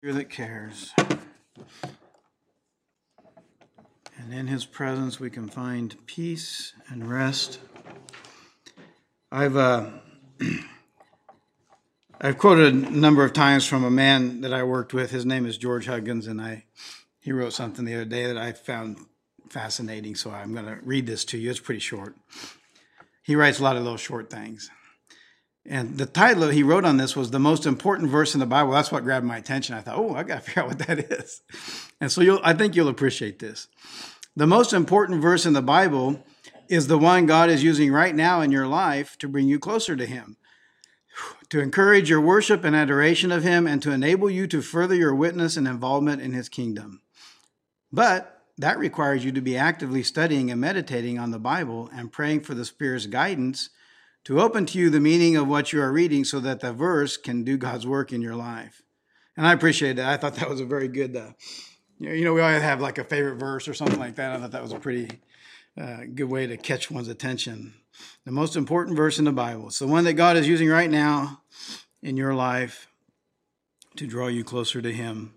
That cares. And in his presence we can find peace and rest. I've quoted a number of times from a man that I worked with. His name is George Huggins, and he wrote something the other day that I found fascinating, so I'm going to read this to you. It's pretty short. He writes a lot of little short things. And the title he wrote on this was the most important verse in the Bible. That's what grabbed my attention. I thought, I got to figure out what that is. And so I think you'll appreciate this. The most important verse in the Bible is the one God is using right now in your life to bring you closer to him, to encourage your worship and adoration of him, and to enable you to further your witness and involvement in his kingdom. But that requires you to be actively studying and meditating on the Bible and praying for the Spirit's guidance to open to you the meaning of what you are reading so that the verse can do God's work in your life. And I appreciate that. I thought that was a very good, we always have like a favorite verse or something like that. I thought that was a pretty good way to catch one's attention. The most important verse in the Bible. It's the one that God is using right now in your life to draw you closer to him.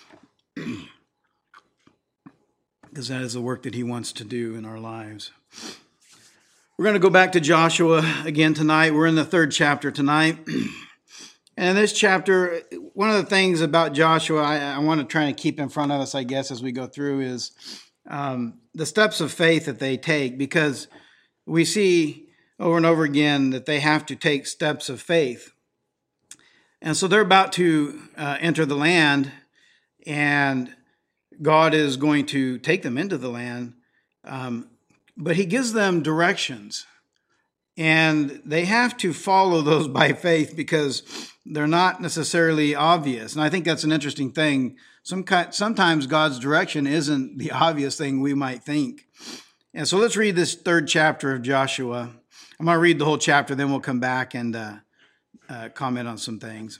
Because that is the work that he wants to do in our lives. We're going to go back to Joshua again tonight. We're in the 3rd chapter tonight. And in this chapter, one of the things about Joshua I want to try to keep in front of us, I guess, as we go through is the steps of faith that they take, because we see over and over again that they have to take steps of faith. And so they're about to enter the land, and God is going to take them into the land. But he gives them directions, and they have to follow those by faith because they're not necessarily obvious. And I think that's an interesting thing. Sometimes God's direction isn't the obvious thing we might think. And so let's read this 3rd chapter of Joshua. I'm going to read the whole chapter, then we'll come back and comment on some things.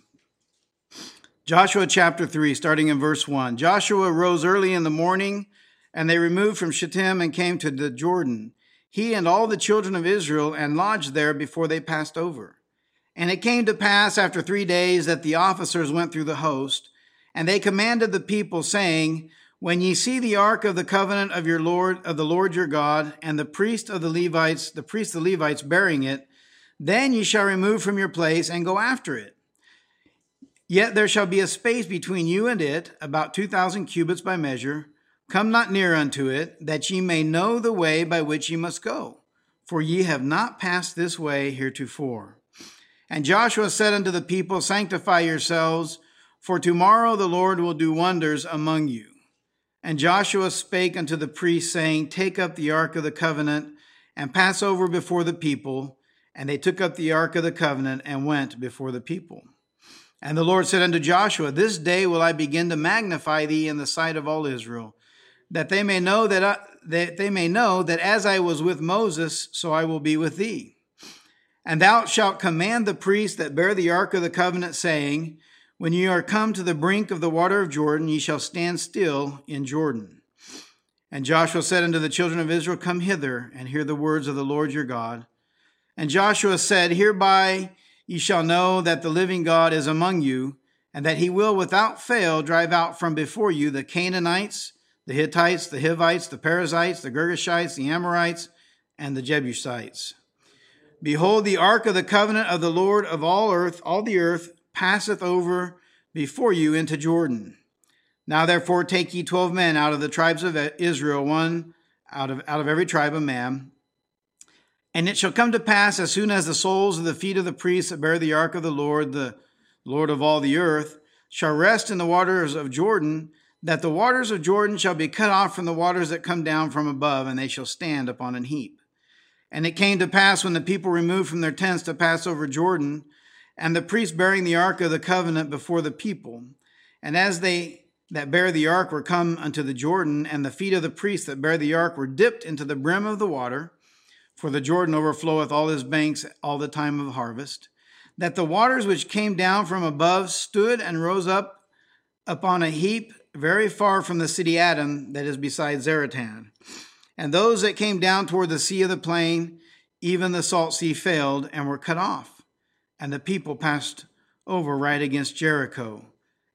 Joshua chapter 3, starting in verse 1. Joshua rose early in the morning, and they removed from Shittim and came to the Jordan, he and all the children of Israel, and lodged there before they passed over. And it came to pass after 3 days that the officers went through the host, and they commanded the people, saying, When ye see the ark of the covenant of the Lord your God, and the priests the Levites bearing it, then ye shall remove from your place and go after it. Yet there shall be a space between you and it, about 2,000 cubits by measure. Come not near unto it, that ye may know the way by which ye must go, for ye have not passed this way heretofore. And Joshua said unto the people, Sanctify yourselves, for tomorrow the Lord will do wonders among you. And Joshua spake unto the priests, saying, Take up the ark of the covenant, and pass over before the people. And they took up the ark of the covenant, and went before the people. And the Lord said unto Joshua, This day will I begin to magnify thee in the sight of all Israel, that they may know that as I was with Moses, so I will be with thee. And thou shalt command the priests that bear the ark of the covenant, saying, When ye are come to the brink of the water of Jordan, ye shall stand still in Jordan. And Joshua said unto the children of Israel, Come hither, and hear the words of the Lord your God. And Joshua said, Hereby ye shall know that the living God is among you, and that he will without fail drive out from before you the Canaanites, the Hittites, the Hivites, the Perizzites, the Girgashites, the Amorites, and the Jebusites. Behold, the ark of the covenant of the Lord of all the earth, passeth over before you into Jordan. Now therefore take ye 12 men out of the tribes of Israel, one out of every tribe of man. And it shall come to pass, as soon as the soles of the feet of the priests that bear the ark of the Lord of all the earth, shall rest in the waters of Jordan, that the waters of Jordan shall be cut off from the waters that come down from above, and they shall stand upon an heap. And it came to pass, when the people removed from their tents to pass over Jordan, and the priests bearing the ark of the covenant before the people, and as they that bear the ark were come unto the Jordan, and the feet of the priests that bear the ark were dipped into the brim of the water, for the Jordan overfloweth all his banks all the time of harvest, that the waters which came down from above stood and rose up upon a heap very far from the city Adam, that is beside Zaratan. And those that came down toward the sea of the plain, even the salt sea, failed and were cut off. And the people passed over right against Jericho.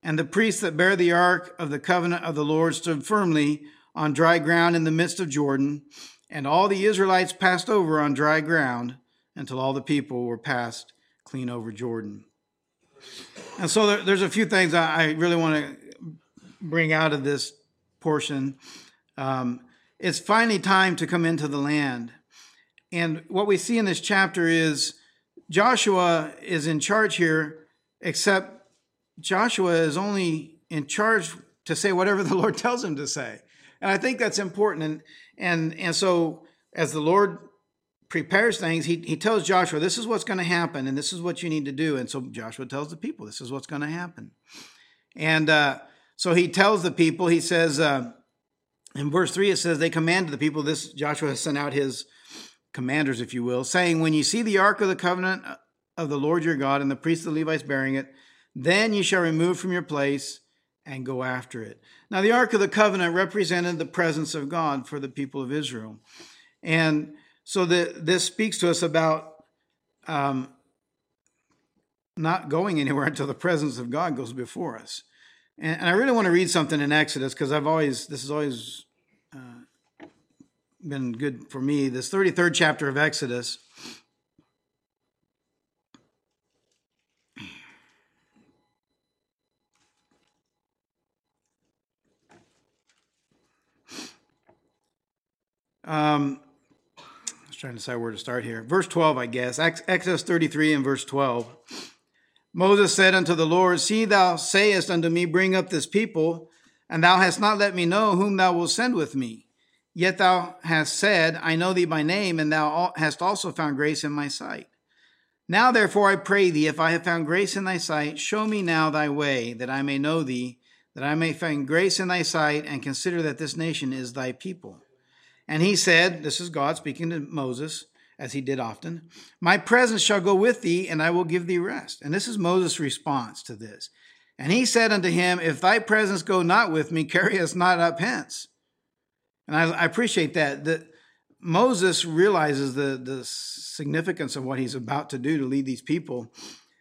And the priests that bear the ark of the covenant of the Lord stood firmly on dry ground in the midst of Jordan, and all the Israelites passed over on dry ground until all the people were passed clean over Jordan. And so there's a few things I really want to bring out of this portion. It's finally time to come into the land. And what we see in this chapter is Joshua is in charge here, except Joshua is only in charge to say whatever the Lord tells him to say. And I think that's important. And so as the Lord prepares things, he tells Joshua, this is what's going to happen, and this is what you need to do. And so Joshua tells the people, this is what's going to happen. And so he tells the people, he says, in verse 3, it says, they commanded the people, this Joshua has sent out his commanders, if you will, saying, when you see the ark of the covenant of the Lord your God and the priests of the Levites bearing it, then you shall remove from your place and go after it. Now, the ark of the covenant represented the presence of God for the people of Israel. And so this speaks to us about not going anywhere until the presence of God goes before us. And I really want to read something in Exodus because this has always been good for me. This 33rd chapter of Exodus. I was trying to decide where to start here. Verse 12, I guess. Exodus 33 and verse 12. Moses said unto the Lord, see, thou sayest unto me, bring up this people, and thou hast not let me know whom thou wilt send with me. Yet thou hast said, I know thee by name, and thou hast also found grace in my sight. Now therefore I pray thee, if I have found grace in thy sight, show me now thy way, that I may know thee, that I may find grace in thy sight, and consider that this nation is thy people. And he said, this is God speaking to Moses, as he did often, my presence shall go with thee, and I will give thee rest. And this is Moses' response to this. And he said unto him, if thy presence go not with me, carry us not up hence. And I appreciate that Moses realizes the significance of what he's about to do to lead these people.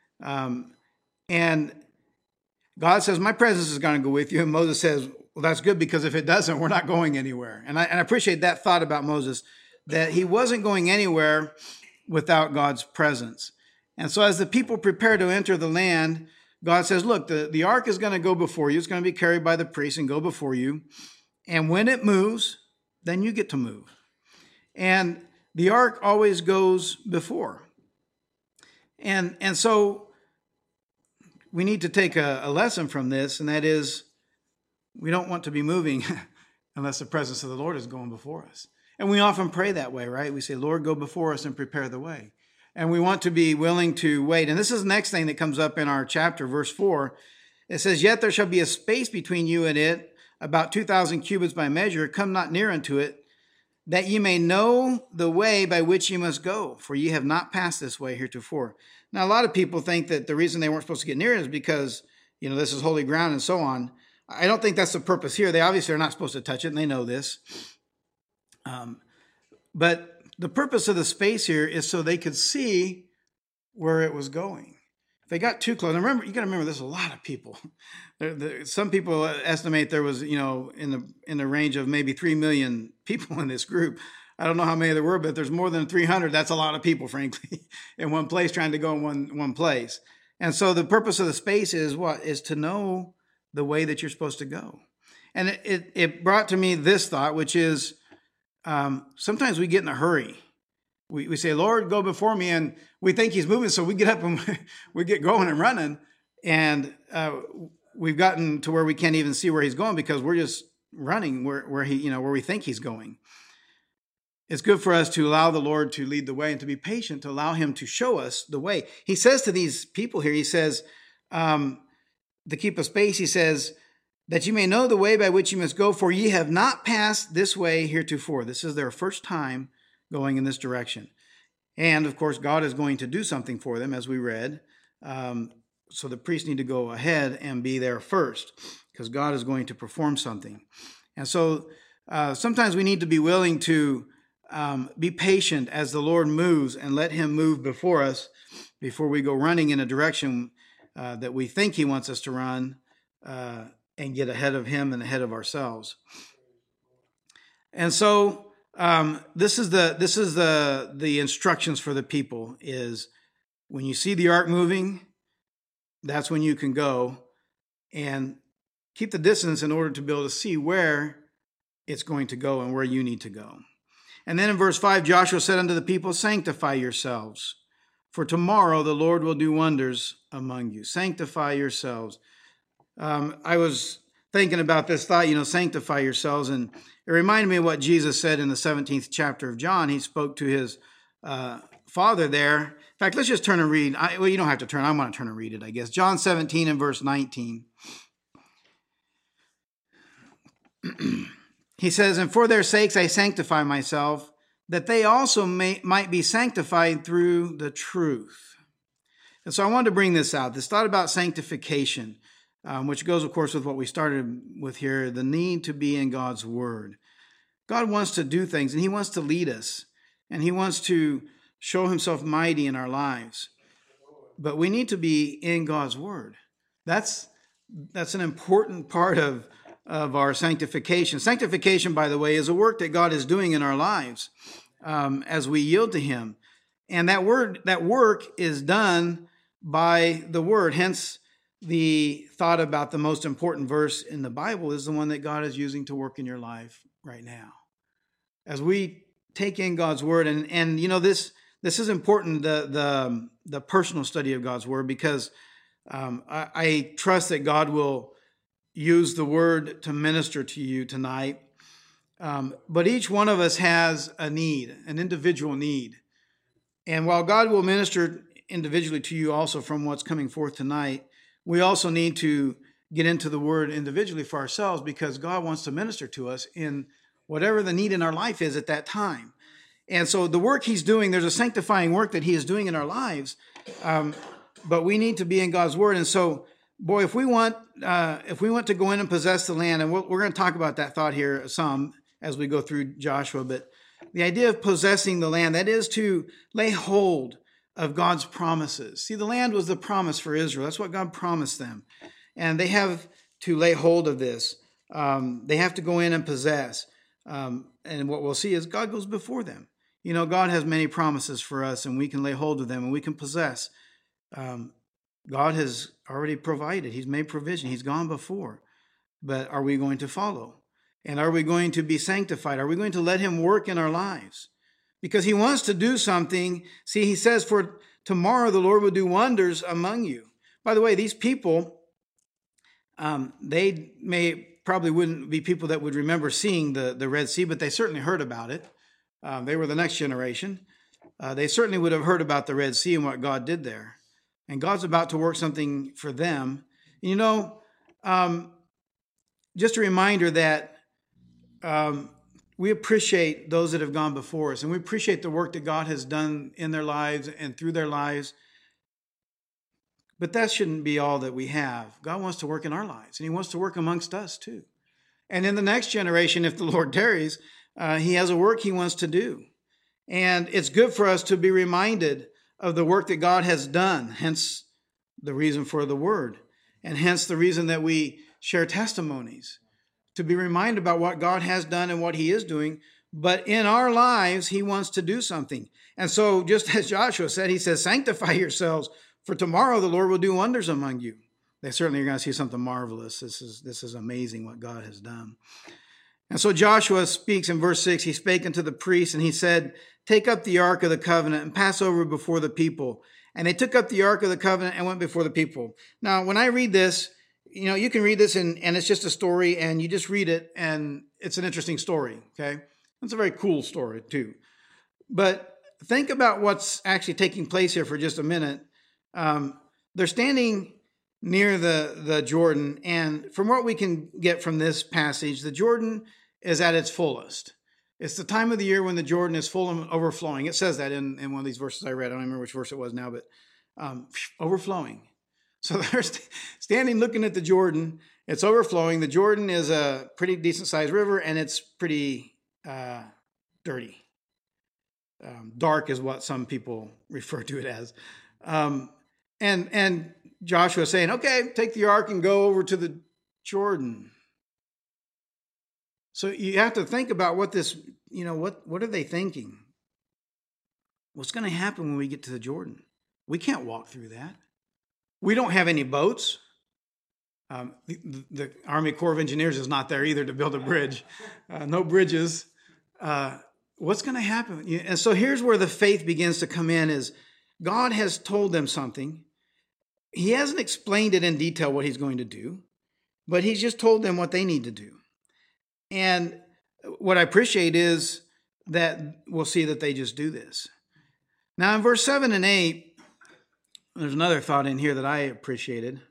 And God says, my presence is going to go with you. And Moses says, well, that's good, because if it doesn't, we're not going anywhere. And I appreciate that thought about Moses, that he wasn't going anywhere without God's presence. And so as the people prepare to enter the land, God says, look, the ark is going to go before you. It's going to be carried by the priests and go before you. And when it moves, then you get to move. And the ark always goes before. And so we need to take a lesson from this, and that is we don't want to be moving unless the presence of the Lord is going before us. And we often pray that way, right? We say, Lord, go before us and prepare the way. And we want to be willing to wait. And this is the next thing that comes up in our chapter, verse 4. It says, yet there shall be a space between you and it, about 2,000 cubits by measure. Come not near unto it, that ye may know the way by which ye must go, for ye have not passed this way heretofore. Now, a lot of people think that the reason they weren't supposed to get near it is because, this is holy ground and so on. I don't think that's the purpose here. They obviously are not supposed to touch it, and they know this. But the purpose of the space here is so they could see where it was going. If they got too close, and remember, you got to remember, there's a lot of people. Some people estimate there was, in the range of maybe 3 million people in this group. I don't know how many there were, but there's more than 300. That's a lot of people, frankly, in one place trying to go in one place. And so the purpose of the space is what? Is to know the way that you're supposed to go. And it brought to me this thought, which is sometimes we get in a hurry. We say, Lord, go before me, and we think he's moving, so we get up and we get going and running, and we've gotten to where we can't even see where he's going because we're just running where we think he's going. It's good for us to allow the Lord to lead the way and to be patient, to allow him to show us the way. He says to these people here, he says, to keep a space, he says, that you may know the way by which you must go, for ye have not passed this way heretofore. This is their first time going in this direction. And, of course, God is going to do something for them, as we read. So the priests need to go ahead and be there first, because God is going to perform something. And so sometimes we need to be willing to be patient as the Lord moves and let him move before us before we go running in a direction that we think he wants us to run, and get ahead of him and ahead of ourselves. And so this is the instructions for the people is when you see the ark moving, that's when you can go and keep the distance in order to be able to see where it's going to go and where you need to go. And then in verse 5, Joshua said unto the people, sanctify yourselves, for tomorrow the Lord will do wonders among you. Sanctify yourselves. I was thinking about this thought, sanctify yourselves. And it reminded me of what Jesus said in the 17th chapter of John. He spoke to his father there. In fact, let's just turn and read. You don't have to turn. I want to turn and read it, I guess. John 17 and verse 19. He says, and for their sakes I sanctify myself, that they also might be sanctified through the truth. And so I wanted to bring this out, this thought about sanctification, which goes, of course, with what we started with here, the need to be in God's word. God wants to do things, and he wants to lead us, and he wants to show himself mighty in our lives. But we need to be in God's word. That's an important part of our sanctification. Sanctification, by the way, is a work that God is doing in our lives as we yield to him. And that work is done by the word. Hence, the thought about the most important verse in the Bible is the one that God is using to work in your life right now. As we take in God's word, and this is important, the personal study of God's word, because I trust that God will use the word to minister to you tonight. But each one of us has a need, an individual need. And while God will minister individually to you also from what's coming forth tonight, we also need to get into the word individually for ourselves, because God wants to minister to us in whatever the need in our life is at that time. And so the work he's doing, there's a sanctifying work that he is doing in our lives, but we need to be in God's word. And so, boy, if we want to go in and possess the land, and we're going to talk about that thought here some as we go through Joshua, but the idea of possessing the land, that is to lay hold of God's promises. See, the land was the promise for Israel. That's what God promised them. And they have to lay hold of this. They have to go in and possess. And what we'll see is God goes before them. God has many promises for us, and we can lay hold of them, and we can possess. God has already provided. He's made provision. He's gone before. But are we going to follow? And are we going to be sanctified? Are we going to let him work in our lives? Because he wants to do something. See, he says, for tomorrow the Lord will do wonders among you. By the way, these people, they probably wouldn't be people that would remember seeing the Red Sea, but they certainly heard about it. They were the next generation. They certainly would have heard about the Red Sea and what God did there. And God's about to work something for them. Just a reminder that we appreciate those that have gone before us, and we appreciate the work that God has done in their lives and through their lives. But that shouldn't be all that we have. God wants to work in our lives, and he wants to work amongst us too. And in the next generation, if the Lord tarries, he has a work he wants to do. And it's good for us to be reminded of the work that God has done, hence the reason for the word, and hence the reason that we share testimonies, to be reminded about what God has done and what he is doing. But in our lives, he wants to do something. And so just as Joshua said, he says, sanctify yourselves, for tomorrow the Lord will do wonders among you. They certainly are going to see something marvelous. This is amazing what God has done. And so Joshua speaks in verse 6, he spake unto the priests, and he said, take up the ark of the covenant and pass over before the people. And they took up the ark of the covenant and went before the people. Now, when I read this, you can read this and it's just a story, and you just read it and it's an interesting story, okay? It's a very cool story too. But think about what's actually taking place here for just a minute. They're standing near the Jordan, and from what we can get from this passage, the Jordan is at its fullest. It's the time of the year when the Jordan is full and overflowing. It says that in one of these verses I read. I don't remember which verse it was now, but overflowing. So they're standing looking at the Jordan. It's overflowing. The Jordan is a pretty decent-sized river, and it's pretty dirty. Dark is what some people refer to it as. And Joshua is saying, okay, take the ark and go over to Jordan. So you have to think about what this, what are they thinking? What's going to happen when we get to the Jordan? We can't walk through that. We don't have any boats. The Army Corps of Engineers is not there either to build a bridge. No bridges. What's going to happen? And so here's where the faith begins to come in is God has told them something. He hasn't explained it in detail what he's going to do, but he's just told them what they need to do. And what I appreciate is that we'll see that they just do this. Now in verse 7 and 8, there's another thought in here that I appreciated.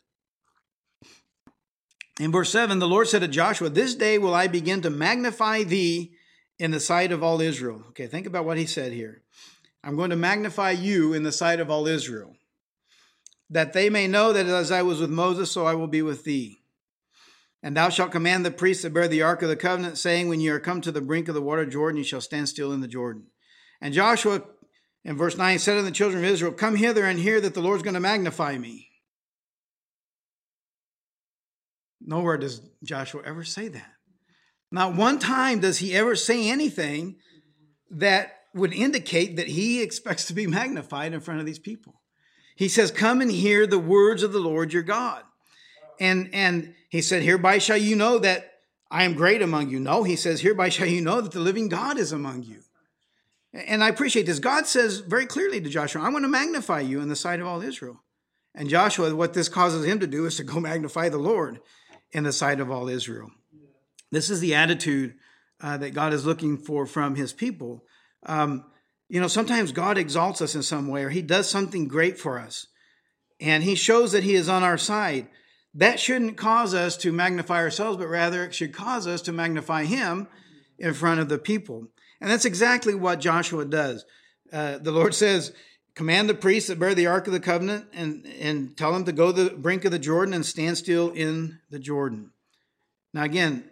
In verse 7, the Lord said to Joshua, "This day will I begin to magnify thee in the sight of all Israel." Okay, think about what he said here. I'm going to magnify you in the sight of all Israel, that they may know that as I was with Moses, so I will be with thee. And thou shalt command the priests that bear the ark of the covenant, saying, when ye are come to the brink of the water Jordan, ye shall stand still in the Jordan. And Joshua, in verse 9, said unto the children of Israel, "Come hither and hear that the Lord's going to magnify me." Nowhere does Joshua ever say that. Not one time does he ever say anything that would indicate that he expects to be magnified in front of these people. He says, "Come and hear the words of the Lord your God." And he said, "Hereby shall you know that I am great among you." No, he says, "Hereby shall you know that the living God is among you." And I appreciate this. God says very clearly to Joshua, "I'm going to magnify you in the sight of all Israel." And Joshua, what this causes him to do is to go magnify the Lord in the sight of all Israel. This is the attitude that God is looking for from his people. Sometimes God exalts us in some way, or he does something great for us, and he shows that he is on our side. That shouldn't cause us to magnify ourselves, but rather it should cause us to magnify him in front of the people. And that's exactly what Joshua does. The Lord says, "Command the priests that bear the ark of the covenant and tell them to go to the brink of the Jordan and stand still in the Jordan." Now again,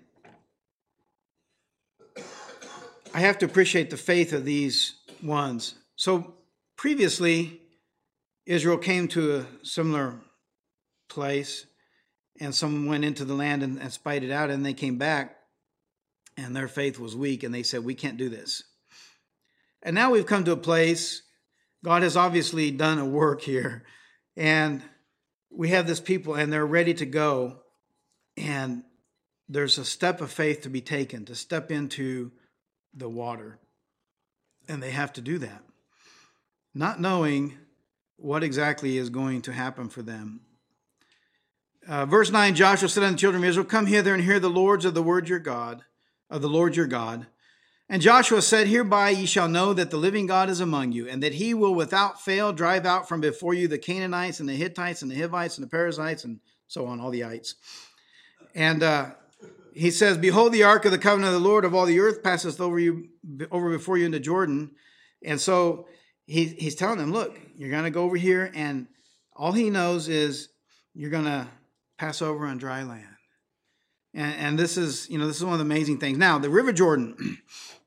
I have to appreciate the faith of these ones. So previously, Israel came to a similar place, and someone went into the land and spied it out, and they came back, and their faith was weak, and they said, "We can't do this." And now we've come to a place, God has obviously done a work here, and we have this people, and they're ready to go, and there's a step of faith to be taken, to step into the water, and they have to do that, not knowing what exactly is going to happen for them. Verse 9, Joshua said unto the children of Israel, "Come hither and hear the Lord's of the word your God, of the Lord your God." And Joshua said, "Hereby ye shall know that the living God is among you, and that he will without fail drive out from before you the Canaanites and the Hittites and the Hivites and the Perizzites," and so on, all the ites. And he says, "Behold, the ark of the covenant of the Lord of all the earth passeth over before you into Jordan." And so he's telling them, look, you're going to go over here, and all he knows is you're going to pass over on dry land. And this is one of the amazing things. Now, the River Jordan,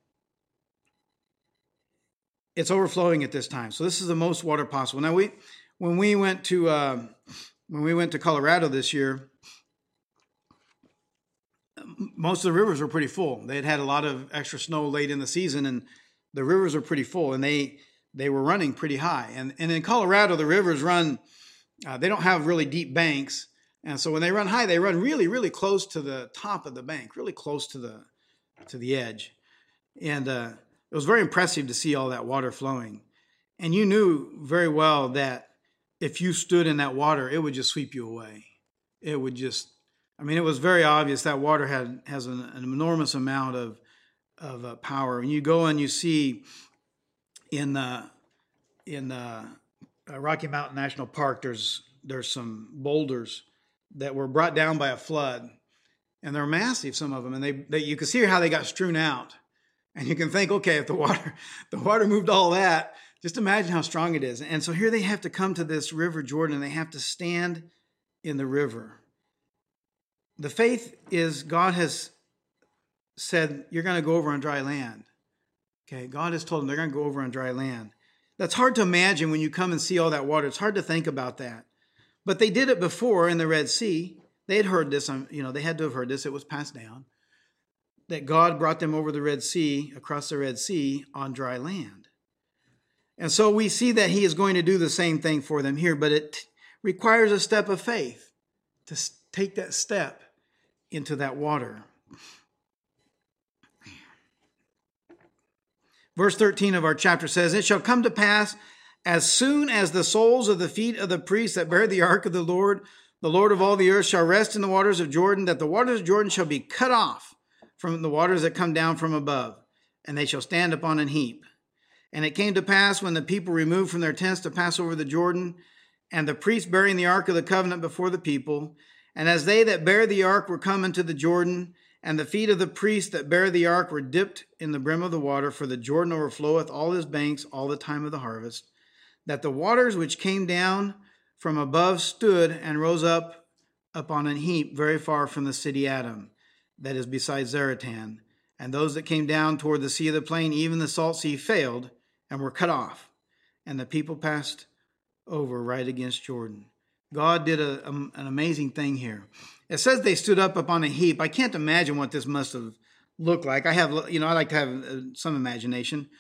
it's overflowing at this time. So this is the most water possible. Now, when we went to Colorado this year, most of the rivers were pretty full. They had a lot of extra snow late in the season, and the rivers are pretty full, and they were running pretty high. And in Colorado, the rivers run, they don't have really deep banks. And so when they run high, they run really, really close to the top of the bank, really close to the edge. And it was very impressive to see all that water flowing. And you knew very well that if you stood in that water, it would just sweep you away. It would just, it was very obvious that water has an enormous amount of power. And you go and you see in Rocky Mountain National Park, there's some boulders that were brought down by a flood, and they're massive, some of them, and they you can see how they got strewn out, and you can think, okay, if the water moved all that, just imagine how strong it is. And so here they have to come to this River Jordan, and they have to stand in the river. The faith is God has said, you're going to go over on dry land. Okay, God has told them they're going to go over on dry land. That's hard to imagine when you come and see all that water. It's hard to think about that. But they did it before in the Red Sea. They had heard this, they had to have heard this. It was passed down that God brought them over the Red Sea, across the Red Sea on dry land. And so we see that he is going to do the same thing for them here, but it requires a step of faith to take that step into that water. Verse 13 of our chapter says, "It shall come to pass as soon as the soles of the feet of the priests that bear the ark of the Lord of all the earth, shall rest in the waters of Jordan, that the waters of Jordan shall be cut off from the waters that come down from above, and they shall stand upon an heap. And it came to pass when the people removed from their tents to pass over the Jordan, and the priests bearing the ark of the covenant before the people, and as they that bear the ark were come into the Jordan, and the feet of the priests that bear the ark were dipped in the brim of the water, for the Jordan overfloweth all his banks all the time of the harvest, that the waters which came down from above stood and rose up upon an heap very far from the city Adam, that is beside Zaratan. And those that came down toward the sea of the plain, even the salt sea, failed and were cut off. And the people passed over right against Jordan." God did an amazing thing here. It says they stood up upon a heap. I can't imagine what this must have looked like. I like to have some imagination.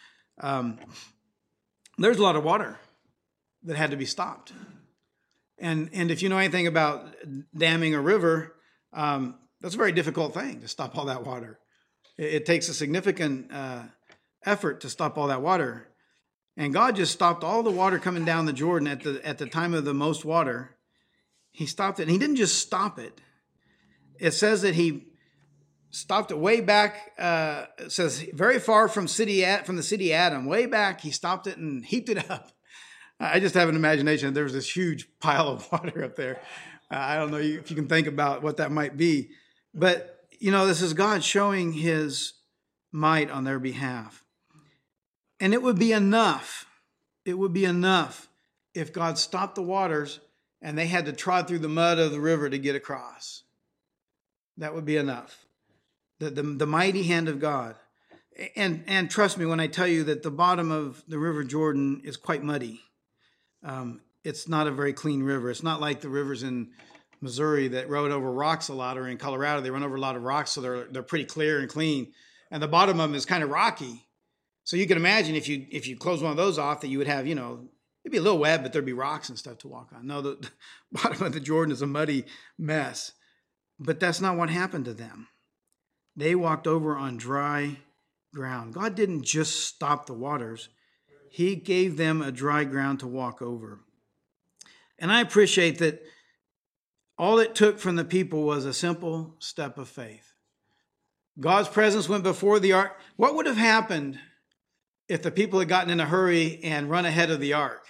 There's a lot of water that had to be stopped. And if you know anything about damming a river, that's a very difficult thing to stop all that water. It takes a significant effort to stop all that water. And God just stopped all the water coming down the Jordan at the time of the most water. He stopped it. And he didn't just stop it. It says that he stopped it way back. It says very far from the city Adam, way back. He stopped it and heaped it up. I just have an imagination. There was this huge pile of water up there. I don't know if you can think about what that might be. But, this is God showing his might on their behalf. And it would be enough. It would be enough if God stopped the waters and they had to trod through the mud of the river to get across. That would be enough. The mighty hand of God. And trust me when I tell you that the bottom of the River Jordan is quite muddy. It's not a very clean river. It's not like the rivers in Missouri that rode over rocks a lot, or in Colorado they run over a lot of rocks, so they're pretty clear and clean. And the bottom of them is kind of rocky. So you can imagine if you close one of those off, that you would have, it'd be a little wet, but there'd be rocks and stuff to walk on. No, the bottom of the Jordan is a muddy mess. But that's not what happened to them. They walked over on dry ground. God didn't just stop the waters. He gave them a dry ground to walk over. And I appreciate that all it took from the people was a simple step of faith. God's presence went before the ark. What would have happened if the people had gotten in a hurry and run ahead of the ark?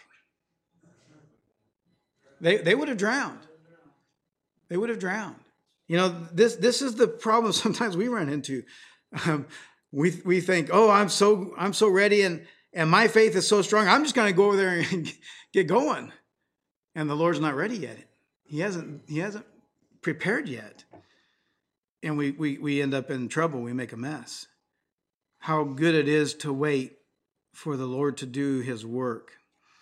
They would have drowned. They would have drowned. This is the problem sometimes we run into. We think, oh, I'm so ready and my faith is so strong. I'm just going to go over there and get going. And the Lord's not ready yet. He hasn't prepared yet. And we end up in trouble. We make a mess. How good it is to wait for the Lord to do his work.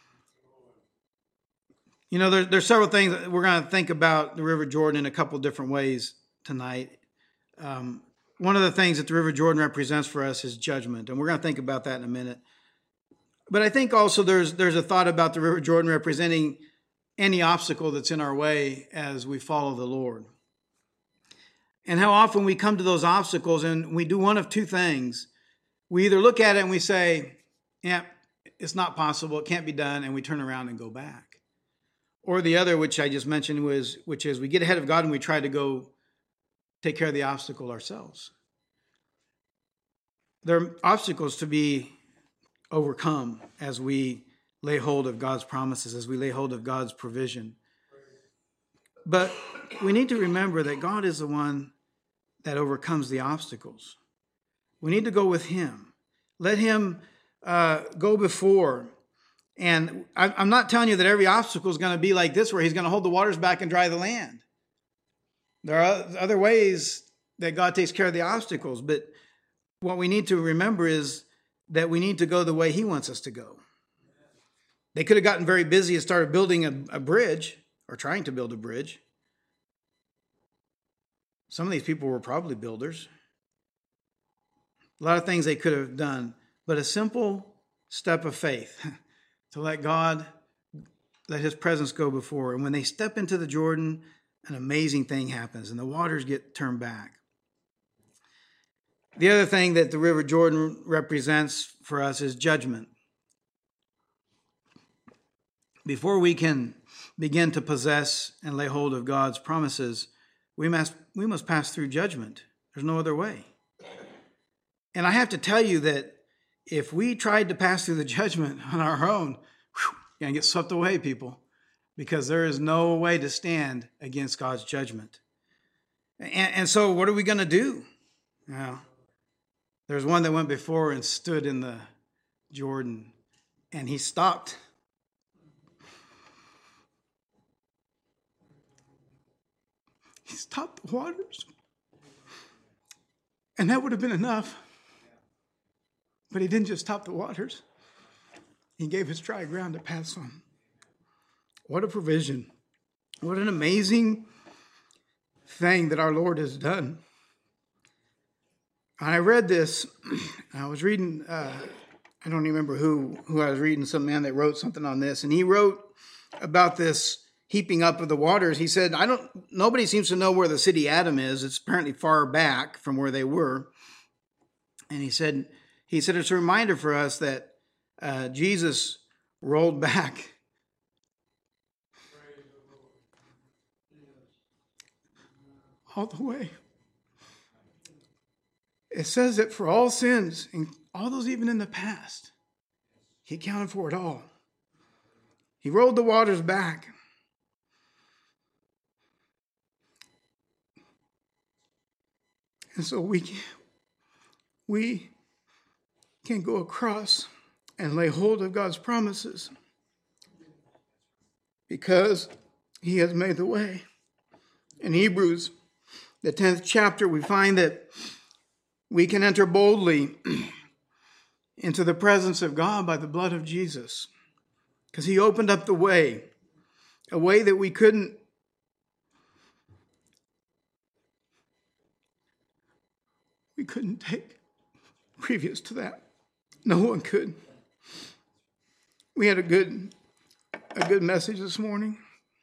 There's several things that we're going to think about the River Jordan in a couple different ways tonight. One of the things that the River Jordan represents for us is judgment, and we're going to think about that in a minute. But I think also there's a thought about the River Jordan representing any obstacle that's in our way as we follow the Lord. And how often we come to those obstacles and we do one of two things. We either look at it and we say, yeah, it's not possible, it can't be done, and we turn around and go back. Or the other, which I just mentioned, which is we get ahead of God and we try to go take care of the obstacle ourselves. There are obstacles to be overcome as we lay hold of God's promises, as we lay hold of God's provision. But we need to remember that God is the one that overcomes the obstacles. We need to go with him. Let him go before. And I'm not telling you that every obstacle is going to be like this, where he's going to hold the waters back and dry the land. There are other ways that God takes care of the obstacles. But what we need to remember is that we need to go the way he wants us to go. They could have gotten very busy and started building a bridge, or trying to build a bridge. Some of these people were probably builders. A lot of things they could have done, but a simple step of faith to let his presence go before. And when they step into the Jordan, an amazing thing happens and the waters get turned back. The other thing that the River Jordan represents for us is judgment. Before we can begin to possess and lay hold of God's promises, we must pass through judgment. There's no other way. And I have to tell you that if we tried to pass through the judgment on our own, you're going to get swept away, people, because there is no way to stand against God's judgment. And so what are we going to do? Now, there's one that went before and stood in the Jordan, and he stopped. He stopped the waters. And that would have been enough. But he didn't just stop the waters. He gave us dry ground to pass on. What a provision. What an amazing thing that our Lord has done. I read this. I was reading, I don't remember who I was reading, some man that wrote something on this. And he wrote about this heaping up of the waters. He said, nobody seems to know where the city Adam is. It's apparently far back from where they were. And he said it's a reminder for us that Jesus rolled back all the way. It says that for all sins, and all those even in the past, he accounted for it all. He rolled the waters back. And so we can go across and lay hold of God's promises because he has made the way. In Hebrews, the 10th chapter, we find that we can enter boldly into the presence of God by the blood of Jesus because he opened up the way, a way that we couldn't take previous to that. No one could. We had a good message this morning.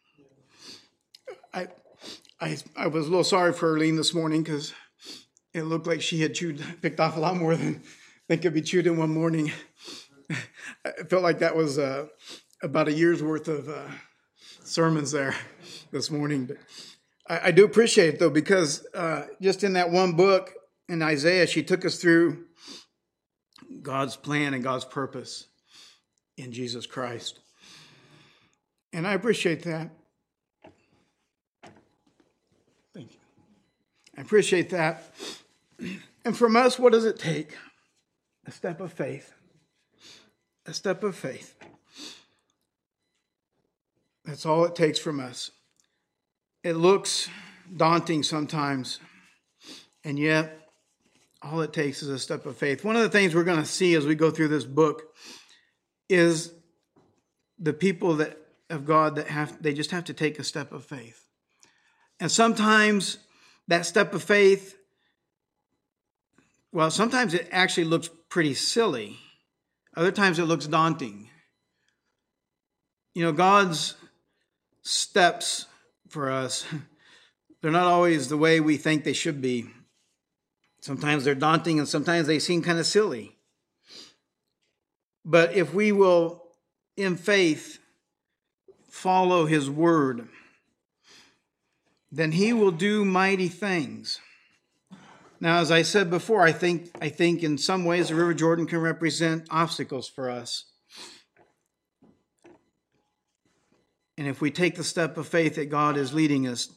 I was a little sorry for Arlene this morning because it looked like she had picked off a lot more than they could be chewed in one morning. I felt like that was about a year's worth of sermons there this morning. But I do appreciate it, though, because just in that one book in Isaiah, she took us through God's plan and God's purpose in Jesus Christ. And I appreciate that. Thank you. I appreciate that. And from us, what does it take? A step of faith. A step of faith. That's all it takes from us. It looks daunting sometimes, and yet all it takes is a step of faith. One of the things we're going to see as we go through this book is the people of God they just have to take a step of faith. And sometimes that step of faith, well, sometimes it actually looks pretty silly. Other times it looks daunting. God's steps for us, they're not always the way we think they should be. Sometimes they're daunting and sometimes they seem kind of silly. But if we will, in faith, follow his word, then he will do mighty things. Now, as I said before, I think in some ways the River Jordan can represent obstacles for us. And if we take the step of faith that God is leading us,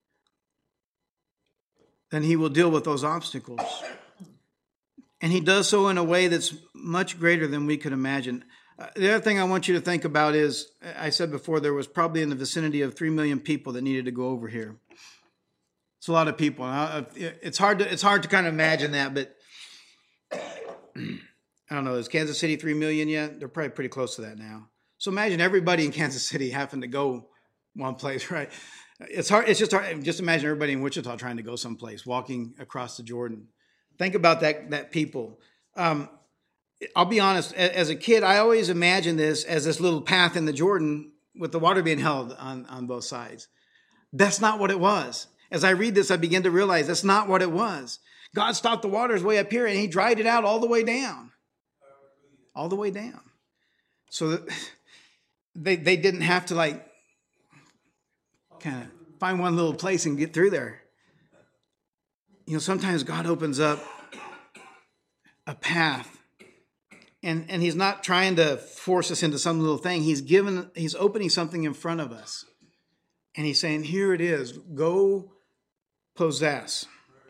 then he will deal with those obstacles. And he does so in a way that's much greater than we could imagine. The other thing I want you to think about is, I said before, there was probably in the vicinity of 3 million people that needed to go over here. It's a lot of people. It's hard to kind of imagine that, but I don't know. Is Kansas City 3 million yet? They're probably pretty close to that now. So imagine everybody in Kansas City having to go one place, right? It's hard. It's just hard. Just imagine everybody in Wichita trying to go someplace, walking across the Jordan. Think about that people. I'll be honest. As a kid, I always imagined this as this little path in the Jordan with the water being held on both sides. That's not what it was. As I read this, I begin to realize that's not what it was. God stopped the waters way up here, and he dried it out all the way down. All the way down. So that they didn't have to like kind of find one little place and get through there. You know, sometimes God opens up a path, and he's not trying to force us into some little thing. He's opening something in front of us. And he's saying, here it is, go possess.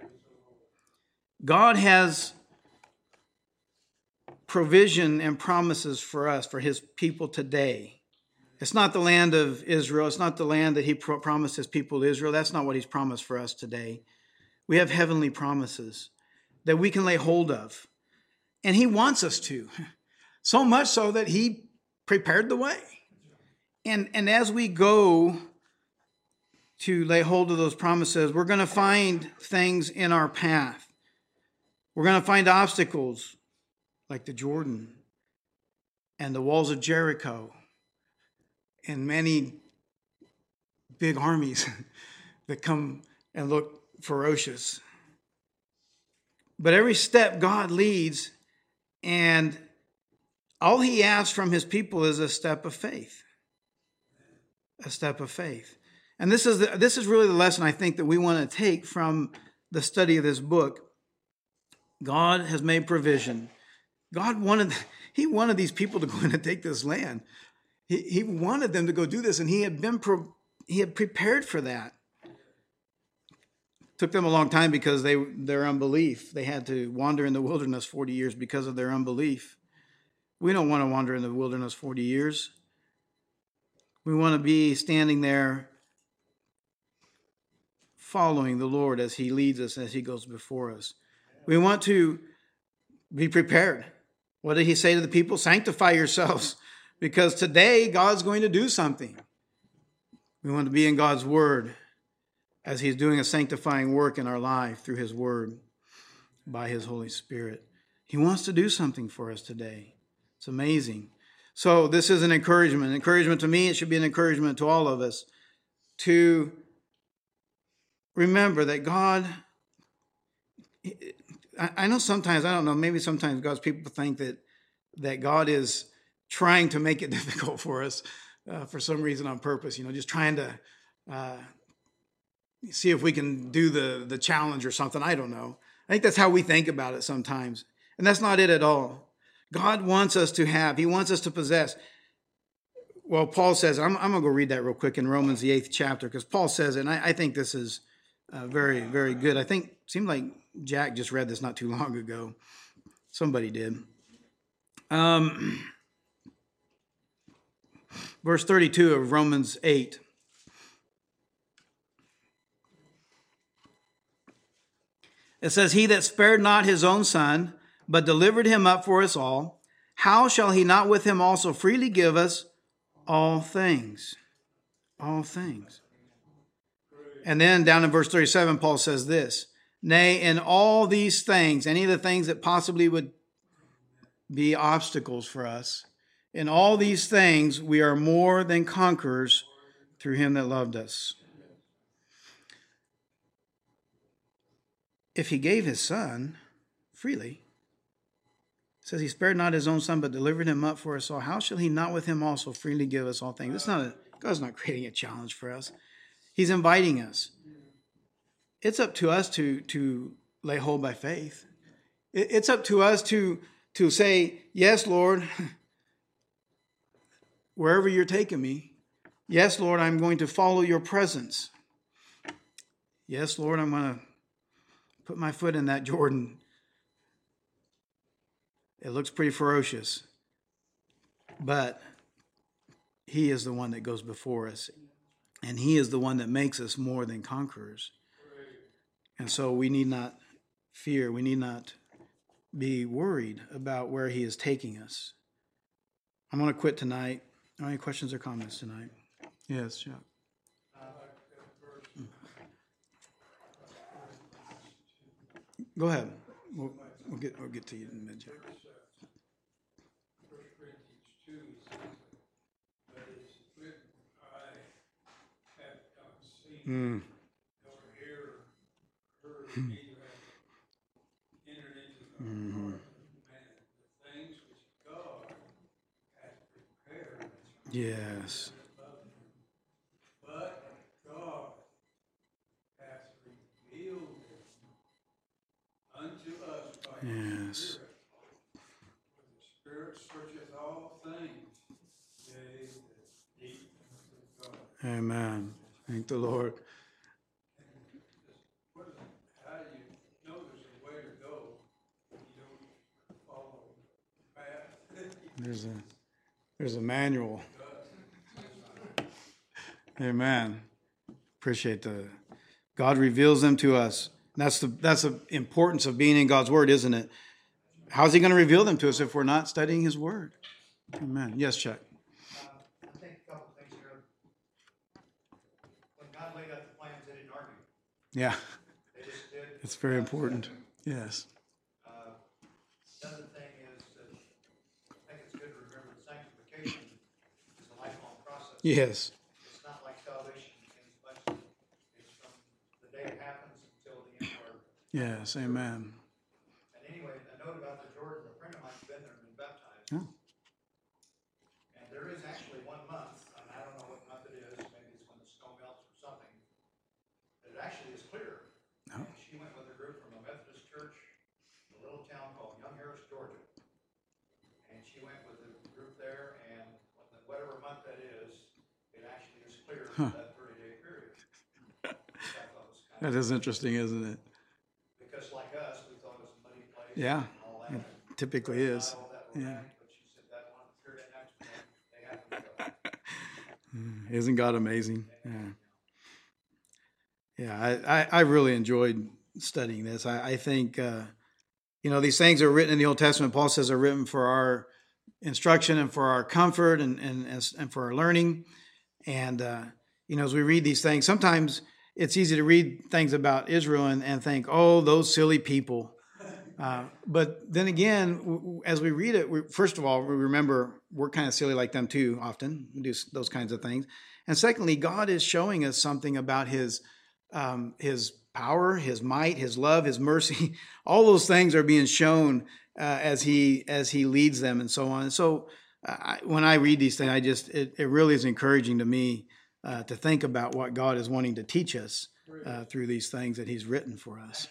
God has provision and promises for us, for his people today. It's not the land of Israel. It's not the land that he promised his people Israel. That's not what he's promised for us today. We have heavenly promises that we can lay hold of. And he wants us to. So much so that he prepared the way. And as we go to lay hold of those promises, we're going to find things in our path. We're going to find obstacles like the Jordan and the walls of Jericho and many big armies that come and look ferocious. But every step God leads, and all he asks from his people is a step of faith. A step of faith. And this is really the lesson I think that we want to take from the study of this book. God has made provision. He wanted these people to go in and take this land. He wanted them to go do this, and he had prepared for that. It took them a long time because their unbelief. They had to wander in the wilderness 40 years because of their unbelief. We don't want to wander in the wilderness 40 years. We want to be standing there following the Lord as he leads us, as he goes before us. We want to be prepared. What did he say to the people? Sanctify yourselves, because today God's going to do something. We want to be in God's word as he's doing a sanctifying work in our life through his word by his Holy Spirit. He wants to do something for us today. It's amazing. So this is an encouragement. An encouragement to me. It should be an encouragement to all of us to remember that God, I know sometimes, I don't know, maybe sometimes God's people think that God is trying to make it difficult for us for some reason on purpose, just trying to see if we can do the challenge or something. I don't know. I think that's how we think about it sometimes. And that's not it at all. God wants us to have, he wants us to possess. Well, Paul says, I'm going to go read that real quick in Romans, the 8th chapter, because Paul says it, and I think this is very, very good. I think, it seemed like Jack just read this not too long ago. Somebody did. Verse 32 of Romans 8. It says, he that spared not his own son, but delivered him up for us all, how shall he not with him also freely give us all things? All things. And then down in verse 37, Paul says this, nay, in all these things, any of the things that possibly would be obstacles for us, in all these things we are more than conquerors through him that loved us. If he gave his son freely, it says he spared not his own son, but delivered him up for us all, how shall he not with him also freely give us all things? God's not creating a challenge for us. He's inviting us. It's up to us to lay hold by faith. It's up to us to say, yes, Lord, wherever you're taking me. Yes, Lord, I'm going to follow your presence. Yes, Lord, I'm going to put my foot in that Jordan. It looks pretty ferocious, but he is the one that goes before us, and he is the one that makes us more than conquerors. And so we need not fear. We need not be worried about where he is taking us. I'm going to quit tonight. Are there any questions or comments tonight? Yes, Chuck. Like verse Go ahead. We'll get to you in a minute. First Corinthians 2 says, but it's written, I have not seen, nor ear heard, neither have entered into the heart of man the things which God hath prepared. Yes. But God hath revealed them unto us by His Yes. Spirit. For the Spirit searcheth all things, yea, the deep things of God. Amen. Thank the Lord. How do you know there's a way to go if you don't follow the path? There's a manual. Amen. Appreciate God reveals them to us. That's the importance of being in God's Word, isn't it? How's He going to reveal them to us if we're not studying His Word? Amen. Yes, Chuck. I think a couple of things here. When God laid out the plans, they didn't argue. Yeah. They just did. It's very important. Yes. The other thing is that I think it's good to remember that sanctification is a lifelong process. Yes. It's not like salvation as much as it's from the day it happens until the end. Yes. Amen. And anyway, a note about the Jordan. A friend of mine's been there and been baptized. Oh. And there is actually 1 month, and I don't know what month it is, maybe it's when the snow melts or something, that it actually is clear. Oh. And she went with a group from a Methodist church in a little town called Young Harris, Georgia. And she went with a group there, and whatever month that is, it actually is clear for that 30-day period. That is interesting, isn't it? Because like us, we thought it was a muddy place. Yeah. And all that. It typically is. All that Yeah. but she said that one period next month, they happened to go. Isn't God amazing? Yeah. Yeah, I really enjoyed studying this. I think, these things are written in the Old Testament. Paul says are written for our instruction and for our comfort and for our learning. And, as we read these things, sometimes it's easy to read things about Israel and think, oh, those silly people. But then again, as we read it, first of all, we remember we're kind of silly like them too often. We do those kinds of things. And secondly, God is showing us something about His power, His might, His love, His mercy. All those things are being shown as He leads them and so on. And so when I read these things, it really is encouraging to me to think about what God is wanting to teach us through these things that He's written for us.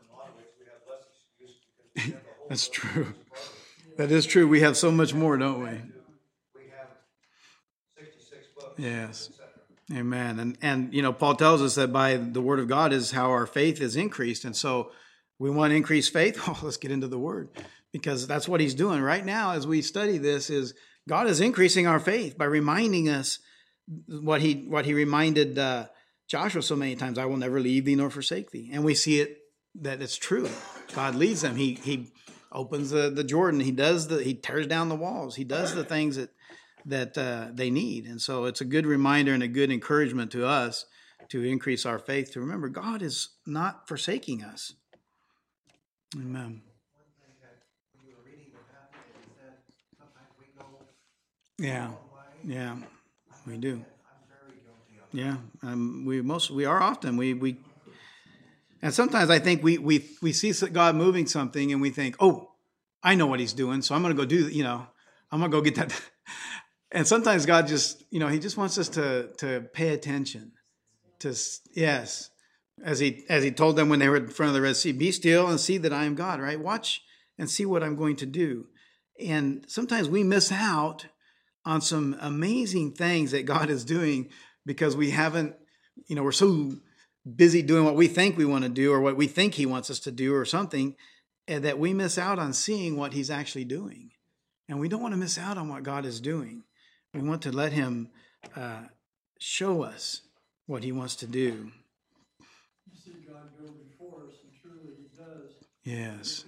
That's true. That is true. We have so much more, don't we? We have 66 books. Yes. Amen. And Paul tells us that by the Word of God is how our faith is increased. And so we want to increase faith. Oh, let's get into the Word, because that's what He's doing right now as we study this. Is God is increasing our faith by reminding us what He reminded Joshua so many times: "I will never leave thee nor forsake thee." And we see it that it's true. God leads them. He opens the Jordan. He tears down the walls. He does the things that they need. And so it's a good reminder and a good encouragement to us to increase our faith, to remember God is not forsaking us. Amen. One thing that when you were reading what happened is that sometimes we go Yeah. way. Yeah. We do. I'm very guilty of Yeah. We are often. And sometimes I think we see God moving something and we think, oh, I know what He's doing, so I'm going to go do, I'm going to go get that. And sometimes God just, He just wants us to pay attention. Yes, as he told them when they were in front of the Red Sea, be still and see that I am God, right? Watch and see what I'm going to do. And sometimes we miss out on some amazing things that God is doing because we haven't, we're so busy doing what we think we want to do or what we think He wants us to do or something, and that we miss out on seeing what He's actually doing. And we don't want to miss out on what God is doing. We want to let Him show us what He wants to do. You see God go before us, and truly He does. Yes.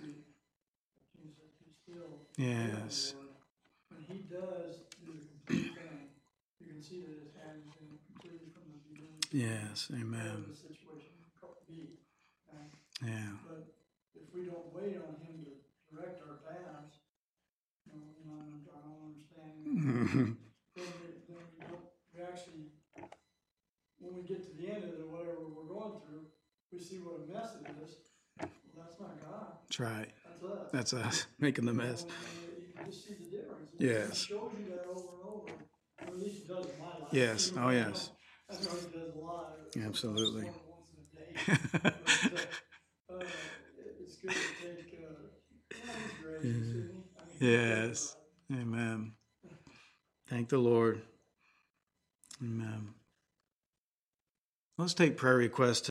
Yes. When He does do the complete thing, you can see that His hand is in completely from the beginning. Yes. Amen. The situation be. Yeah. But if we don't wait on him to direct our paths, I don't understand. We actually, when we get to the end of it, whatever we're going through, we see what a mess it is. Well, that's not God. That's right. That's us. That's us making the mess. You can just see the difference. Yes. He shows you that over and over. Or at least he does in my life. Yes. Oh, yes. I know he does a lot. Absolutely. Once in a day. But, it's good to take, he's gracious, isn't he? I mean, Yes. Amen. Thank the Lord. Amen. Let's take prayer requests.